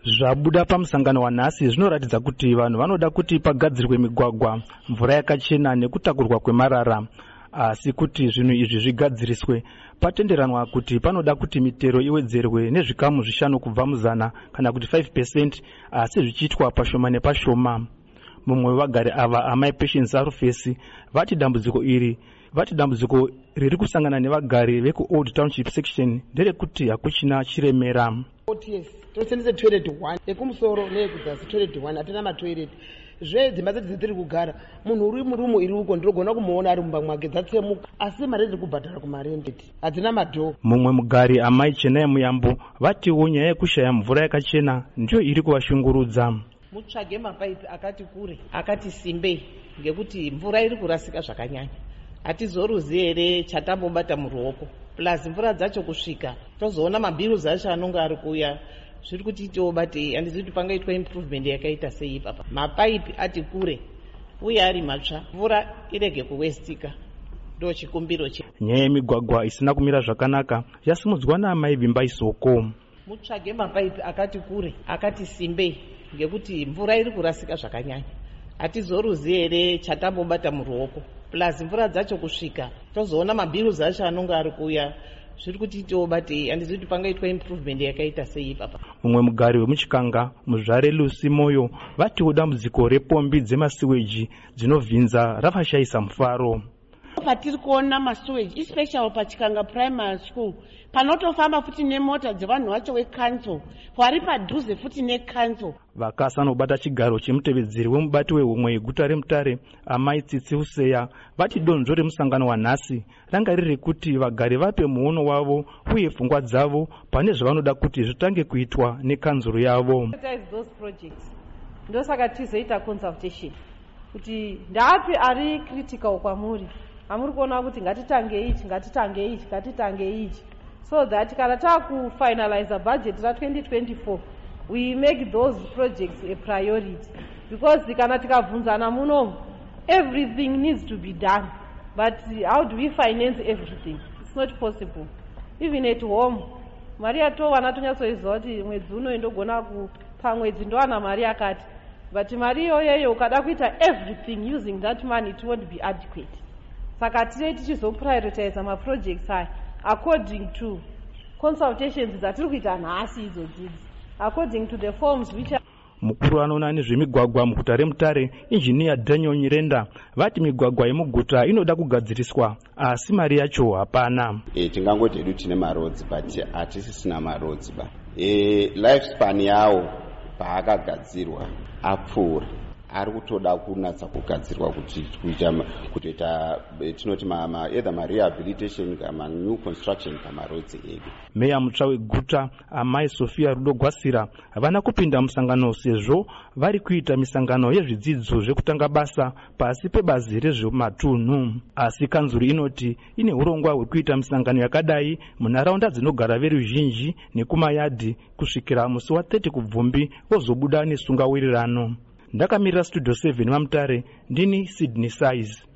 Zvabuda pamusangano wanhasi zvinoratidza kuti vanhu vanoda kuti pagadzirwe migwagwa, mvura yakachena nekutakurwa kwemarara. Asi kuti zvinhu izvi zvigadziriswe, patenderanwa kuti panoda kuti mitero iwedzerwe nezvikamu 5 kubva muzana kana kuti 5%, asi zvichiitwa pashoma nepashoma. Mumwe wevagari ava, amai Patience Arufesi, vati dambudziko riri kusangana nevagari veku Old Township section nderekuti hakuchina chiremera. Tosendese toilet 1 ekumusoro neyekudzasi toilet 1 hatina matoilet. Dzimba dzedu dziri kugara munhu uri murumu iri uko ndirogona kumuona ari mumba mwake dzatsemuka, asi mari dziri kubhadhara kumarende hadzina madhoo. Mumwe mugari, amai Chenai Muyambo, vatiwo nyaya yekushaya mvura yakachena ndiyo iri kuvashungurudza. Mutsvage mapaipi akati kure akati simbe ngekuti mvura iri kurasika zvakanyanya. Hatizoruzi here chatambobata muruoko, plus mvura dzacho kusvika tozoona mabhiruzi acho anonga ari kuuya zviri kuti tobate. Handizivi kuti pangaitwa improvement yakaita sei ipapa. Mapaipi ati kure uye ari matsva, mvura irege kuwestika, ndo chikumbiro che. Nyaya yemigwagwa isina kumira zvakanaka yasimudzwa naamai Vimba Isoko. Mutsvage mapaipi akati kure akati simbe ngekuti mvura iri kurasika zvakanyanya. Hatizoruzi here chatambobata muruoko, plus mvura dzacho kusvika tozoona mabhiruzi acho anonga ari kuuya zviri kuti tobate. Handizivi kuti pangaitwa improvement yakaita sei ipapa. Mumwe mugari wemuchikanga, Muzvare Lucy Moyo, vatiwo dambudziko repombi dzemasiweji dzinovhinza ravashayisa mufaro. Patiri kuona masiweji especially pachikanga primary school panotofamba futi nemota dzevanhu vacho weCouncil vari padhuze futi neCouncil. Vakasanobata chigaro chemutevedzeri wemubati wehumwe yeguta reMutare, amai Tsitsi Useya, vati donzvo remusangano wanhasi ranga riri kuti vagari vape muono wavo uye pfungwa dzavo pane zvavanoda kuti zvitange kuitwa nekanzuro yavo. Ndosaka tizoita consultation kuti ndapi ari critical kwamuri. Hamuri kuona kuti ngatitange ichi, so that kana takufinalize budget ra2024 we make those projects a priority, because kana tikabvunzana muno everything needs to be done, but how do we finance everything? It's not possible. Even at home mari yatova tonyatsoiziva kuti mwedzi uno indogona pamwedzi ndowana mari yakati, but mari iyoyo ukada kuita everything using that money it won't be adequate. Saka tiri tichizoprioritize maprojects aya according to consultations dzatiri kuita nhasi idzodzi, according to the forms which are. Mukuru anoona nezvemigwagwa muguta reMutare, Engineer Daniel Nyirenda, vati migwagwa yemuguta inoda kugadziriswa asi mari yacho hapana. Tingangoti hedu tine marodzi but hatisisina marodzi ba. Lifespan yawo paakagadzirwa apfuura, ari kutoda kunatsa kugadzirwa kutoita tinoti either marehabilitation kana new construction pamarodzi edu. Meya mutsva weguta, amai Sofia Rudo Gwasira, havana kupinda musangano sezvo vari kuita misangano yezvidzidzo zvekutanga basa pasi pebazi rezvematunhu. Asi kanzuri inoti ine urongwa hwekuita misangano yakadai munharaunda dzinogara veruzhinji nekumayadhi kusvikira musi wa30 kubvumbi wozobuda nesungawirirano. Ndakamirira Studio 7 maMutare, ndini Sydney Size.